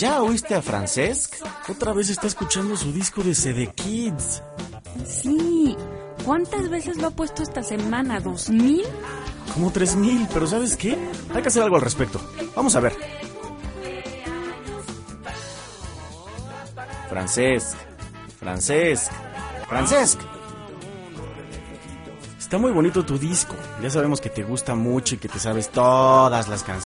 ¿Ya oíste a Francesc? Otra vez está escuchando su disco de CD Kids. Sí. ¿Cuántas veces lo ha puesto esta semana? ¿2000? Como 3000, pero ¿sabes qué? Hay que hacer algo al respecto. Vamos a ver. Francesc. Está muy bonito tu disco. Ya sabemos que te gusta mucho y que te sabes todas las canciones.